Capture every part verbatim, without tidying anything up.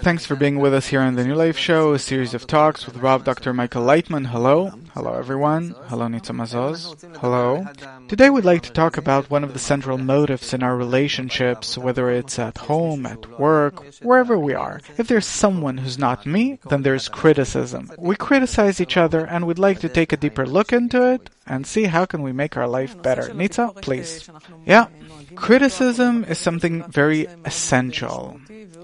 Thanks for being with us here on the New Life Show, a series of talks with Rav Doctor Michael Leitman. Hello. Hello, everyone. Hello, Nitza Mazoz. Hello. Today we'd like to talk about one of the central motives in our relationships, whether it's at home, at work, wherever we are. If there's someone who's not me, then there's criticism. We criticize each other, and we'd like to take a deeper look into it and see how can we make our life better. Nitza, please. Yeah. Criticism is something very essential.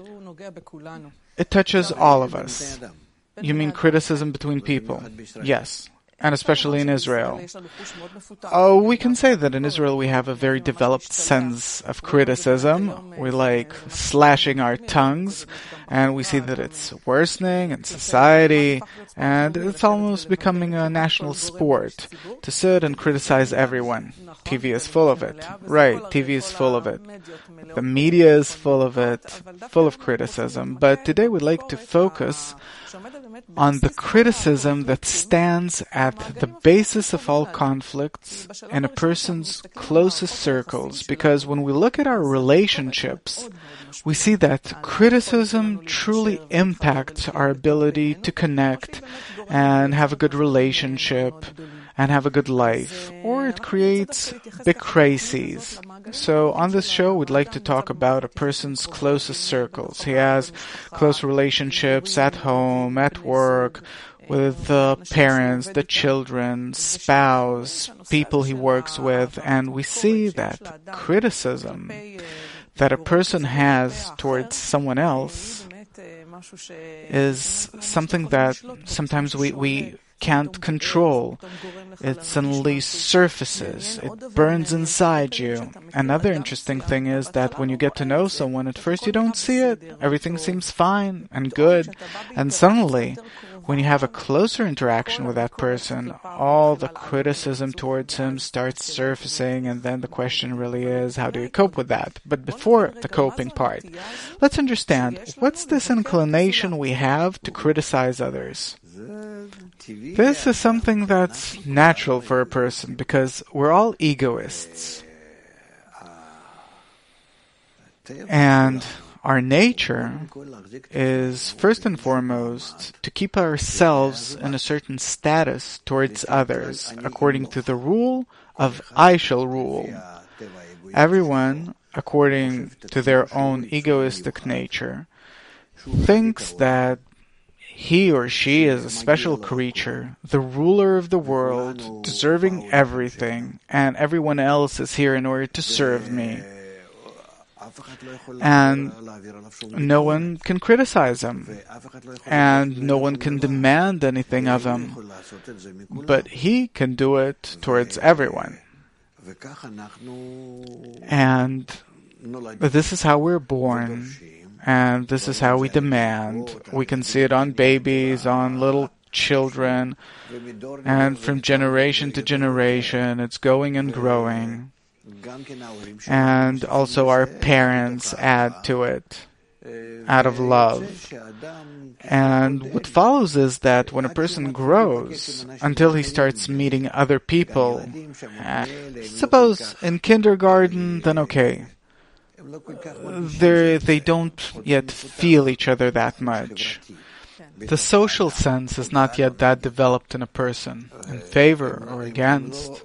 It touches all of us. You mean criticism between people? Yes. And especially in Israel. Oh, we can say that in Israel we have a very developed sense of criticism. We like slashing our tongues, and we see that it's worsening in society, and it's almost becoming a national sport to sit and criticize everyone. T V is full of it. Right, T V is full of it. The media is full of it, full of criticism. But today we'd like to focus on the criticism that stands at the basis of all conflicts in a person's closest circles. Because when we look at our relationships, we see that criticism truly impacts our ability to connect and have a good relationship and have a good life, or it creates big crises. So on this show, we'd like to talk about a person's closest circles. He has close relationships at home, at work, with the parents, the children, spouse, people he works with, and we see that criticism that a person has towards someone else is something that sometimes we, we can't control. It suddenly surfaces. It burns inside you. Another interesting thing is that when you get to know someone, at first you don't see it. Everything seems fine and good. And suddenly, when you have a closer interaction with that person, all the criticism towards him starts surfacing, and then the question really is, how do you cope with that? But before the coping part, let's understand, what's this inclination we have to criticize others? This is something that's natural for a person because we're all egoists. And our nature is first and foremost to keep ourselves in a certain status towards others, according to the rule of I shall rule. Everyone, according to their own egoistic nature, thinks that he or she is a special creature, the ruler of the world, deserving everything, and everyone else is here in order to serve me. And no one can criticize him, and no one can demand anything of him, but he can do it towards everyone. And this is how we're born. And this is how we demand. We can see it on babies, on little children, and from generation to generation, it's going and growing. And also our parents add to it out of love. And what follows is that when a person grows, until he starts meeting other people, uh, suppose in kindergarten, then okay. They're, they don't yet feel each other that much. The social sense is not yet that developed in a person, in favor or against.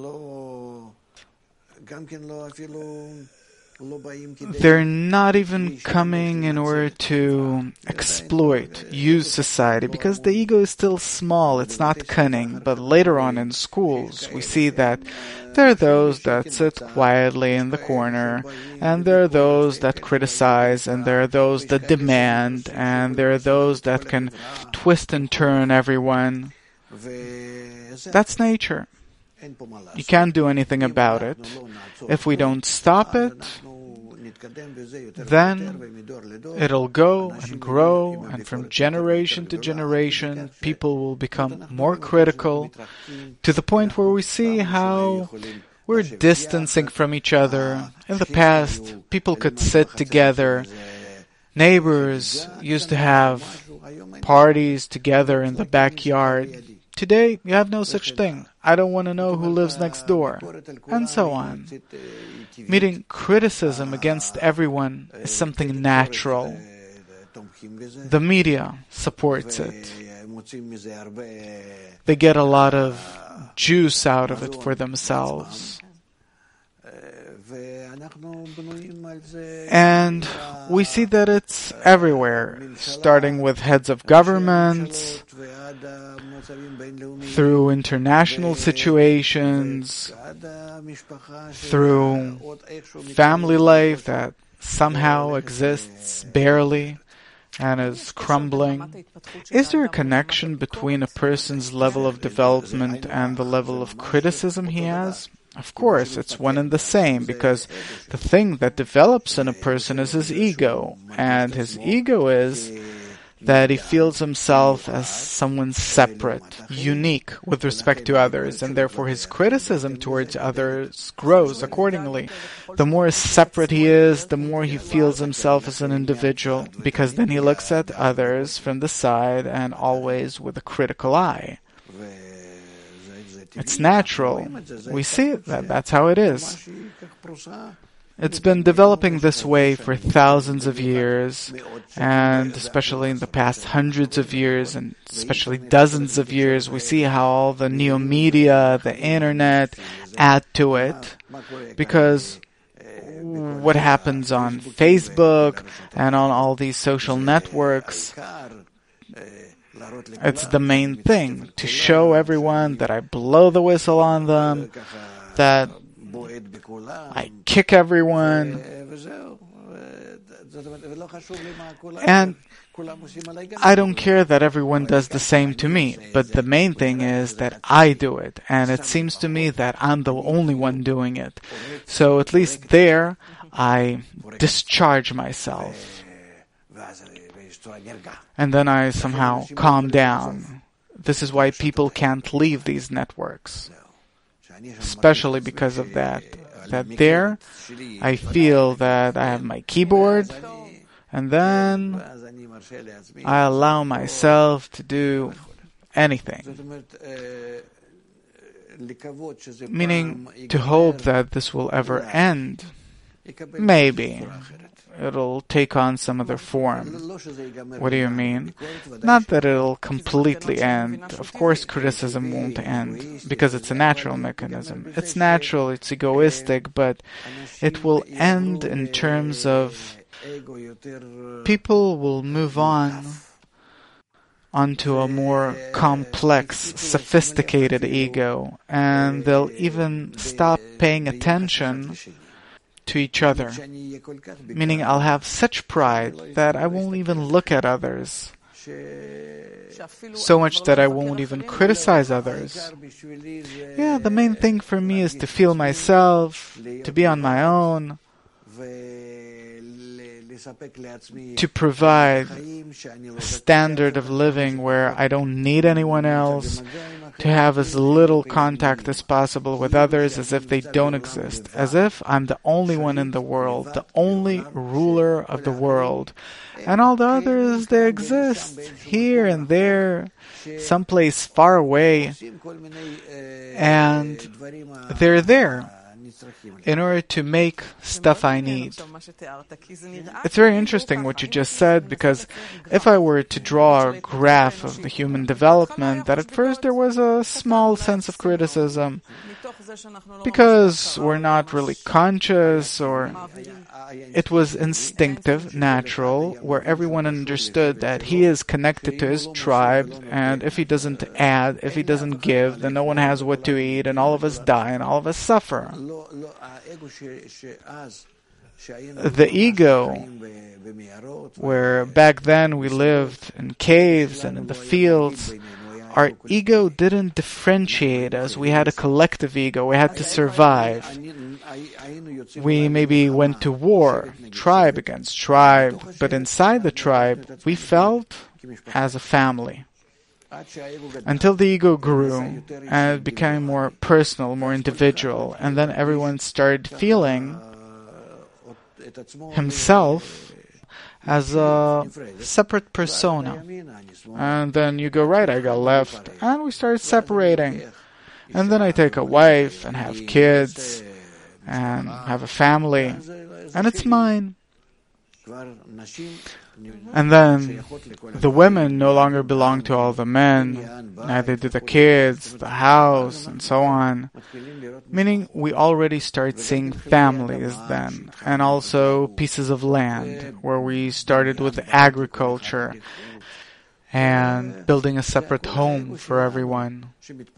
They're not even coming in order to exploit, use society, because the ego is still small, it's not cunning. But later on in schools, we see that there are those that sit quietly in the corner, and there are those that criticize, and there are those that demand, and there are those that can twist and turn everyone. That's nature. You can't do anything about it. If we don't stop it, then it'll go and grow, and from generation to generation, people will become more critical, to the point where we see how we're distancing from each other. In the past, people could sit together. Neighbors used to have parties together in the backyard. Today, you have no such thing. I don't want to know who lives next door, and so on. Meeting criticism against everyone is something natural. The media supports it. They get a lot of juice out of it for themselves. And we see that it's everywhere, starting with heads of governments, through international situations, through family life that somehow exists barely and is crumbling. Is there a connection between a person's level of development and the level of criticism he has? Of course, it's one and the same, because the thing that develops in a person is his ego, and his ego is that he feels himself as someone separate, unique with respect to others, and therefore his criticism towards others grows accordingly. The more separate he is, the more he feels himself as an individual, because then he looks at others from the side and always with a critical eye. It's natural. We see it, that that's how it is. It's been developing this way for thousands of years, and especially in the past hundreds of years, and especially dozens of years, we see how all the new media, the internet, add to it. Because what happens on Facebook and on all these social networks, it's the main thing, to show everyone that I blow the whistle on them, that I kick everyone, and I don't care that everyone does the same to me, but the main thing is that I do it, and it seems to me that I'm the only one doing it. So at least there, I discharge myself. And then I somehow calm down. This is why people can't leave these networks. Especially because of that. That there, I feel that I have my keyboard, and then I allow myself to do anything. Meaning, to hope that this will ever end. Maybe. It'll take on some other form. What do you mean? Not that it'll completely end. Of course criticism won't end, because it's a natural mechanism. It's natural, it's egoistic, but it will end in terms of people will move on onto a more complex, sophisticated ego, and they'll even stop paying attention to each other. Meaning I'll have such pride that I won't even look at others. So much that I won't even criticize others. Yeah, the main thing for me is to feel myself, to be on my own, to provide a standard of living where I don't need anyone else, to have as little contact as possible with others as if they don't exist, as if I'm the only one in the world, the only ruler of the world. And all the others, they exist here and there, someplace far away, and they're there in order to make stuff I need. It's very interesting what you just said, because if I were to draw a graph of the human development, that at first there was a small sense of criticism, because we're not really conscious, or it was instinctive, natural, where everyone understood that he is connected to his tribe, and if he doesn't add, if he doesn't give, then no one has what to eat, and all of us die, and all of us suffer. The ego, where back then we lived in caves and in the fields, our ego didn't differentiate us. We had a collective ego. We had to survive. We maybe went to war, tribe against tribe, but inside the tribe, we felt as a family. Until the ego grew, and it became more personal, more individual, and then everyone started feeling himself as a separate persona. And then you go right, I go left, and we start separating. And then I take a wife and have kids and have a family, and it's mine. And then the women no longer belong to all the men, neither do the kids, the house, and so on. Meaning we already start seeing families then, and also pieces of land, where we started with agriculture and building a separate home for everyone.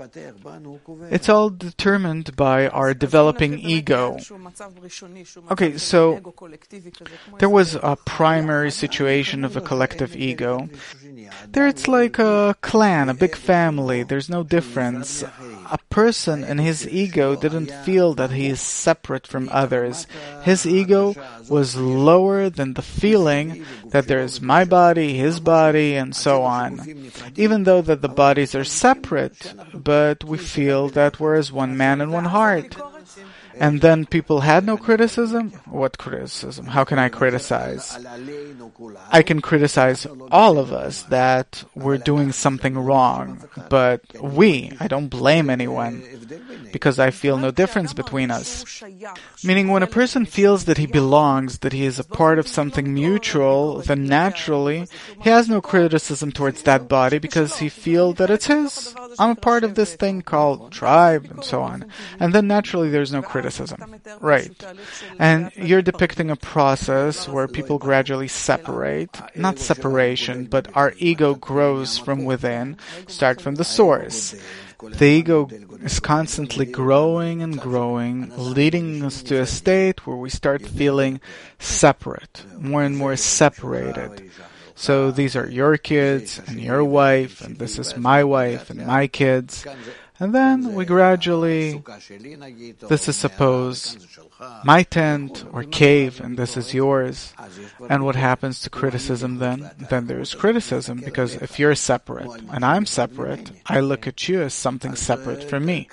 It's all determined by our developing ego. Okay, so there was a primary situation of a collective ego. There it's like a clan, a big family. There's no difference. A person in his ego didn't feel that he is separate from others. His ego was lower than the feeling that there is my body, his body, and so on. Even though that the bodies are separate, but we feel that we're as one man and one heart. And then people had no criticism? What criticism? How can I criticize? I can criticize all of us that we're doing something wrong, but we, I don't blame anyone, because I feel no difference between us. Meaning when a person feels that he belongs, that he is a part of something mutual, then naturally he has no criticism towards that body because he feels that it's his. I'm a part of this thing called tribe and so on. And then naturally there's no criticism. Right. And you're depicting a process where people gradually separate, not separation, but our ego grows from within, start from the source. The ego is constantly growing and growing, leading us to a state where we start feeling separate, more and more separated. So these are your kids and your wife, and this is my wife and my kids. And then we gradually, this is suppose my tent or cave, and this is yours. And what happens to criticism then? Then there's criticism, because if you're separate and I'm separate, I look at you as something separate from me.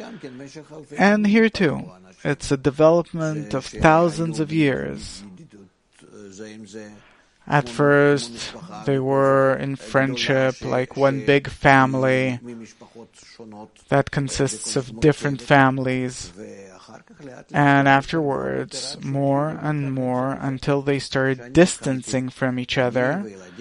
And here too, it's a development of thousands of years. At first, they were in friendship, like one big family that consists of different families. And afterwards, more and more, until they started distancing from each other,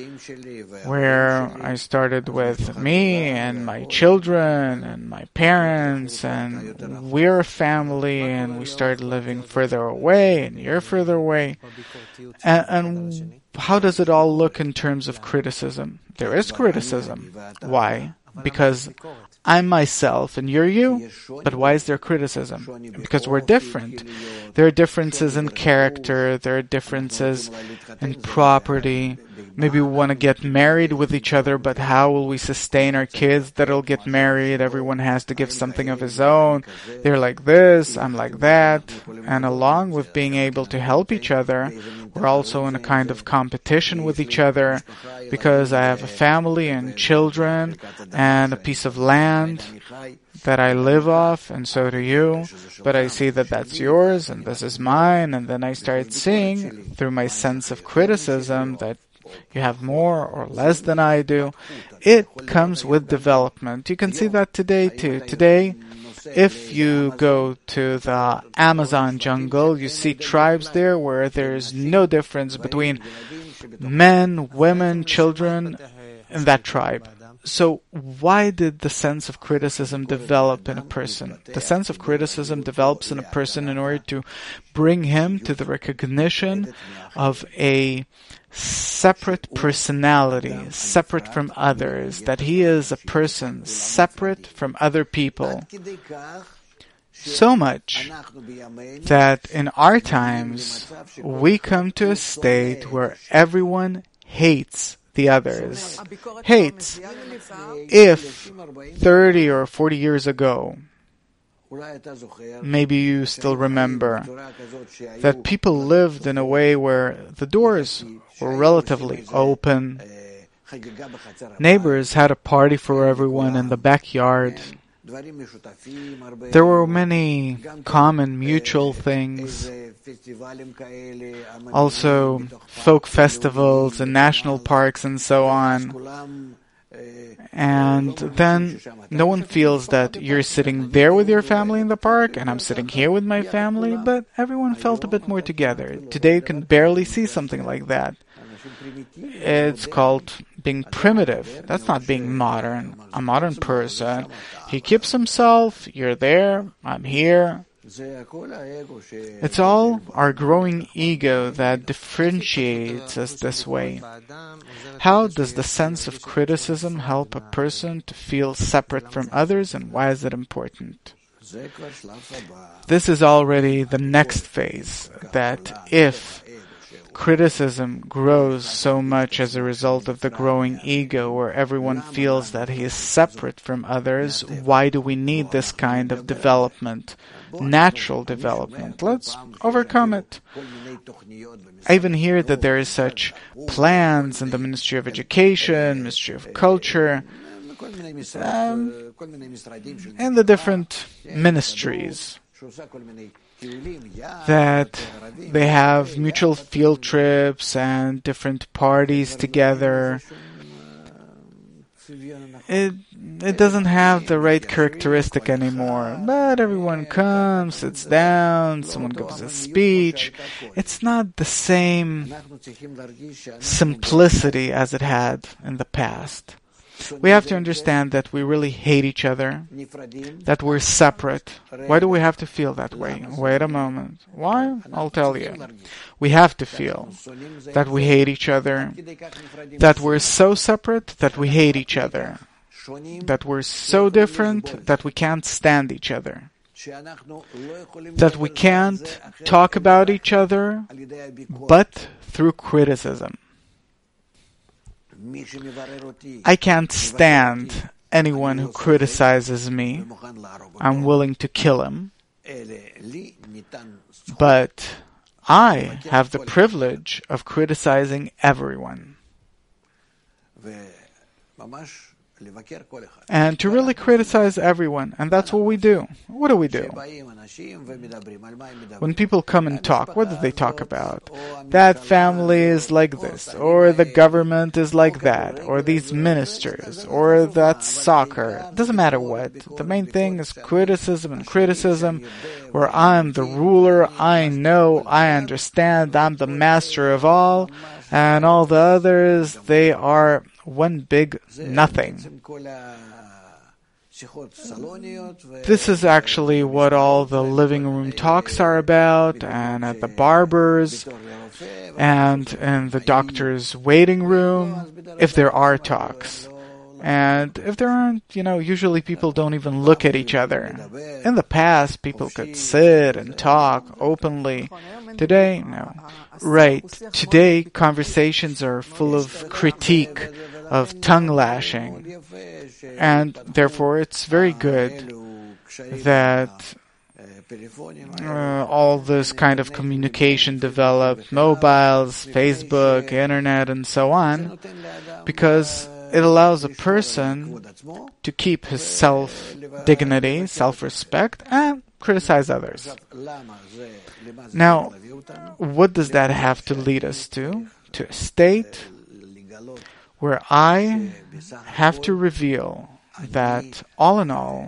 where I started with me and my children and my parents, and we're a family, and we started living further away, and you're further away. And, and how does it all look in terms of criticism? There is criticism. Why? Because I'm myself and you're you. But why is there criticism? Because we're different. There are differences in character. There are differences in property. Maybe we want to get married with each other, but how will we sustain our kids that'll get married? Everyone has to give something of his own. They're like this, I'm like that. And along with being able to help each other, we're also in a kind of competition with each other, because I have a family and children and a piece of land that I live off, and so do you, but I see that that's yours and this is mine, and then I start seeing through my sense of criticism that you have more or less than I do. It comes with development. You can see that today too. Today, if you go to the Amazon jungle, you see tribes there where there's no difference between men, women, children in that tribe. So why did the sense of criticism develop in a person? The sense of criticism develops in a person in order to bring him to the recognition of a separate personality, separate from others, that he is a person separate from other people. So much that in our times we come to a state where everyone hates the others. Hates. If thirty or forty years ago, maybe you still remember that people lived in a way where the doors were relatively open. Neighbors had a party for everyone in the backyard. There were many common mutual things. Also, folk festivals and national parks and so on. And then no one feels that you're sitting there with your family in the park and I'm sitting here with my family, but everyone felt a bit more together. Today you can barely see something like that. It's called being primitive. That's not being modern. A modern person, he keeps himself, you're there, I'm here. It's all our growing ego that differentiates us this way. How does the sense of criticism help a person to feel separate from others, and why is it important? This is already the next phase, that if criticism grows so much as a result of the growing ego, where everyone feels that he is separate from others, why do we need this kind of development? Natural development. Let's overcome it. I even hear that there is such plans in the Ministry of Education, Ministry of Culture, um, and the different ministries, that they have mutual field trips and different parties together. It it doesn't have the right characteristic anymore, but everyone comes, sits down, someone gives a speech. It's not the same simplicity as it had in the past. We have to understand that we really hate each other, that we're separate. Why do we have to feel that way? Wait a moment. Why? I'll tell you. We have to feel that we hate each other, that we're so separate that we hate each other, that we're so different that we can't stand each other, that we can't talk about each other but through criticism. I can't stand anyone who criticizes me. I'm willing to kill him. But I have the privilege of criticizing everyone. And to really criticize everyone. And that's what we do. What do we do? When people come and talk, what do they talk about? That family is like this, or the government is like that, or these ministers, or that's soccer. It doesn't matter what. The main thing is criticism and criticism, where I'm the ruler, I know, I understand, I'm the master of all, and all the others, they are one big nothing. This is actually what all the living room talks are about, and at the barbers, and in the doctor's waiting room, if there are talks. And if there aren't, you know, usually people don't even look at each other. In the past, people could sit and talk openly. Today, no. Right. Today, conversations are full of critique, of tongue lashing. And therefore, it's very good that uh, all this kind of communication developed, mobiles, Facebook, internet, and so on, because it allows a person to keep his self-dignity, self-respect, and criticize others. Now, what does that have to lead us to? To a state where I have to reveal that, all in all,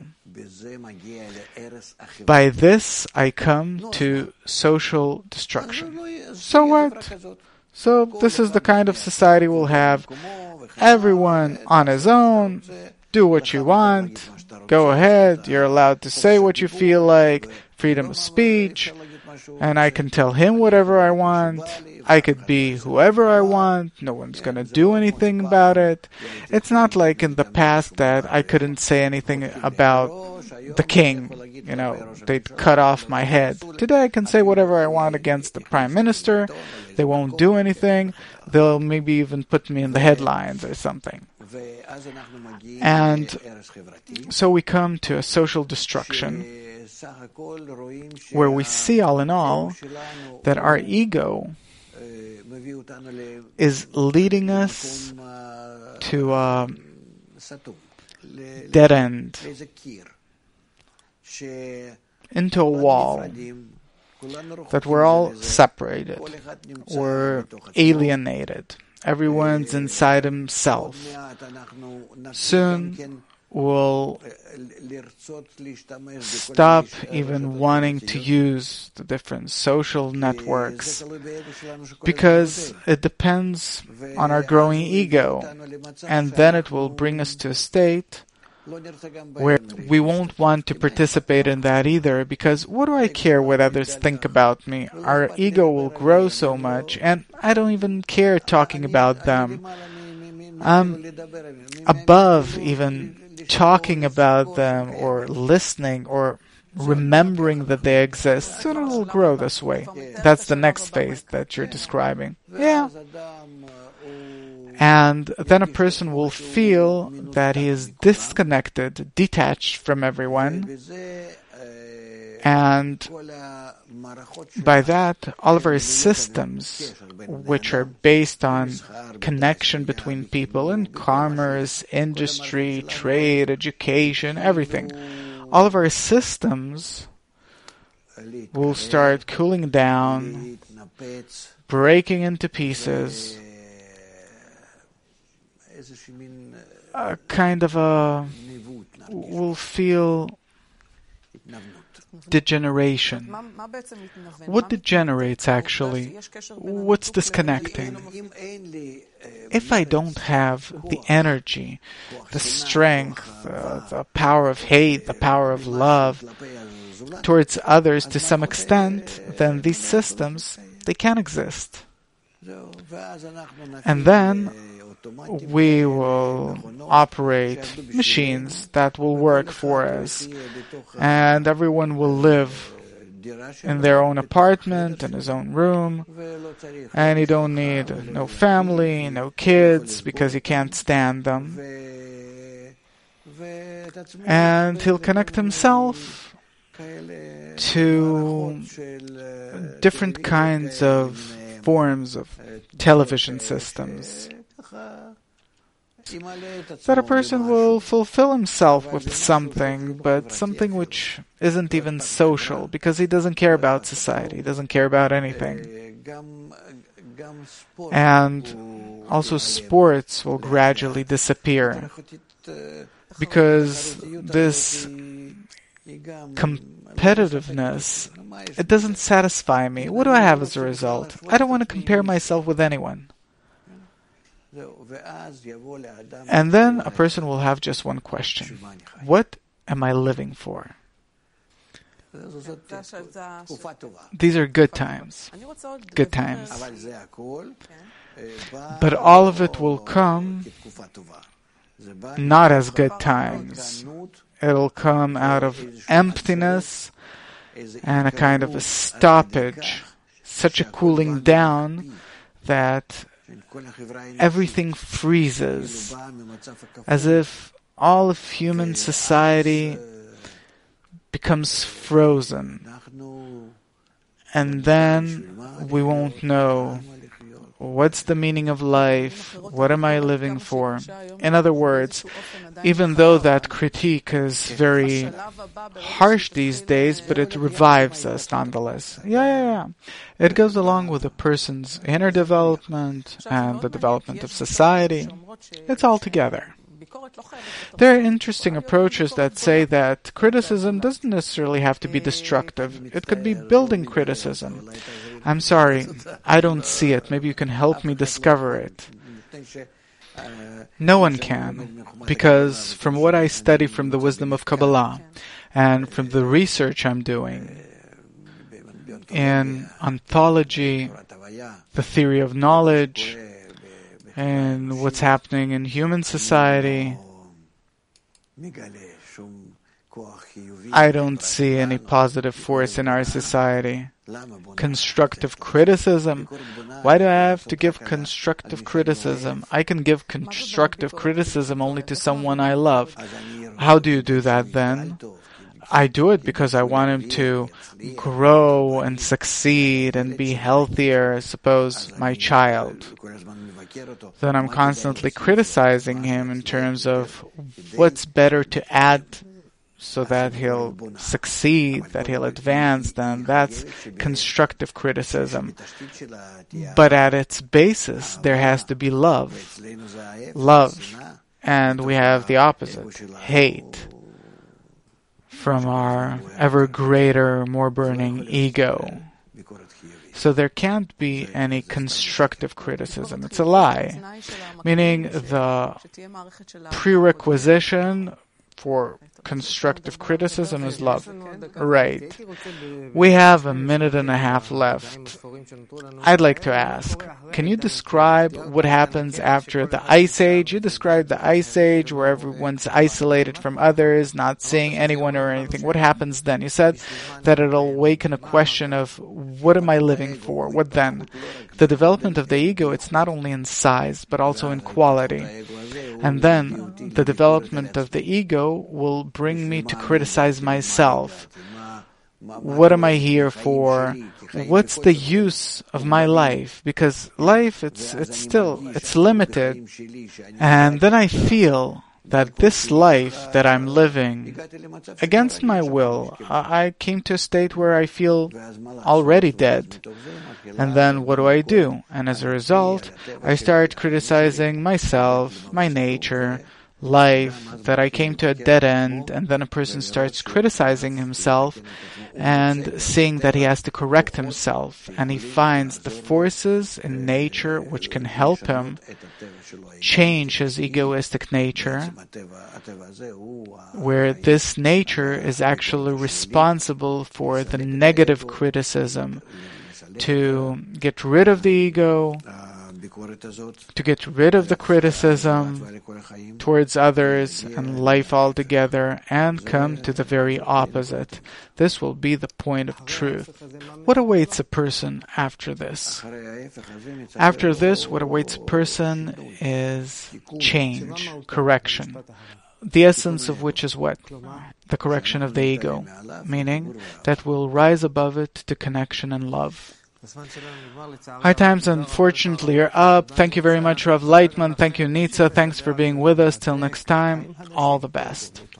by this I come to social destruction. So what? So this is the kind of society we'll have. Everyone on his own, do what you want, go ahead, you're allowed to say what you feel like, freedom of speech, and I can tell him whatever I want, I could be whoever I want, no one's gonna do anything about it. It's not like in the past that I couldn't say anything about the king, you know, they'd cut off my head. Today I can say whatever I want against the prime minister, they won't do anything, they'll maybe even put me in the headlines or something. And so we come to a social destruction where we see, all in all, that our ego is leading us to a dead end, into a wall, that we're all separated, we're alienated. everyone's inside himself. Soon we'll stop even wanting to use the different social networks because it depends on our growing ego, and then it will bring us to a state where we won't want to participate in that either, because what do I care what others think about me? Our ego will grow so much, and I don't even care talking about them. I'm above even talking about them or listening or remembering that they exist. Soon it will grow this way. That's the next phase that you're describing. Yeah. And then a person will feel that he is disconnected, detached from everyone, and by that, all of our systems, which are based on connection between people in commerce, industry, trade, education, everything, all of our systems will start cooling down, breaking into pieces, a kind of a, will feel degeneration. What degenerates actually? What's disconnecting? If I don't have the energy, the strength, uh, the power of hate, the power of love towards others to some extent, then these systems, they can't exist. And then we will operate machines that will work for us, and everyone will live in their own apartment, in his own room, and he don't need no family, no kids, because he can't stand them. And he'll connect himself to different kinds of forms of television systems. That a person will fulfill himself with something, but something which isn't even social, because he doesn't care about society, he doesn't care about anything. And also sports will gradually disappear, because this competitiveness, it doesn't satisfy me. What do I have as a result? I don't want to compare myself with anyone. And then a person will have just one question. What am I living for? These are good times. Good times. But all of it will come not as good times. It'll come out of emptiness and a kind of a stoppage, such a cooling down that everything freezes, as if all of human society becomes frozen. And then we won't know what's the meaning of life, what am I living for. In other words, even though that critique is very harsh these days, but it revives us nonetheless. Yeah, yeah, yeah. It goes along with a person's inner development and the development of society. It's all together. There are interesting approaches that say that criticism doesn't necessarily have to be destructive. It could be building criticism. I'm sorry, I don't see it. Maybe you can help me discover it. No one can, because from what I study from the wisdom of Kabbalah and from the research I'm doing in ontology, the theory of knowledge, and what's happening in human society, I don't see any positive force in our society. Constructive criticism. Why do I have to give constructive criticism? I can give constructive criticism only to someone I love. How do you do that then? I do it because I want him to grow and succeed and be healthier, suppose my child. Then I'm constantly criticizing him in terms of what's better to add so that he'll succeed, that he'll advance, then that's constructive criticism. But at its basis, there has to be love. Love. And we have the opposite, hate, from our ever greater, more burning ego. So there can't be any constructive criticism. It's a lie. Meaning the prerequisition for constructive criticism is love. Right. We have a minute and a half left. I'd like to ask, can you describe what happens after the Ice Age? You described the Ice Age where everyone's isolated from others, not seeing anyone or anything. What happens then? You said that it'll awaken a question of, what am I living for? What then? The development of the ego, it's not only in size, but also in quality. And then the development of the ego will bring me to criticize myself. What am I here for? What's the use of my life? Because life, it's it's still, it's limited. And then I feel that this life that I'm living, against my will, I came to a state where I feel already dead. And then what do I do? And as a result, I start criticizing myself, my nature, life, that I came to a dead end, and then a person starts criticizing himself and seeing that he has to correct himself, and he finds the forces in nature which can help him change his egoistic nature, where this nature is actually responsible for the negative criticism, to get rid of the ego, to get rid of the criticism towards others and life altogether, and come to the very opposite. This will be the point of truth. What awaits a person after this? After this, what awaits a person is change, correction. The essence of which is what? The correction of the ego, meaning that we'll rise above it to connection and love. Our times, unfortunately, are up. Thank you very much, Rav Lightman. Thank you, Nitza. Thanks for being with us. Till next time, all the best.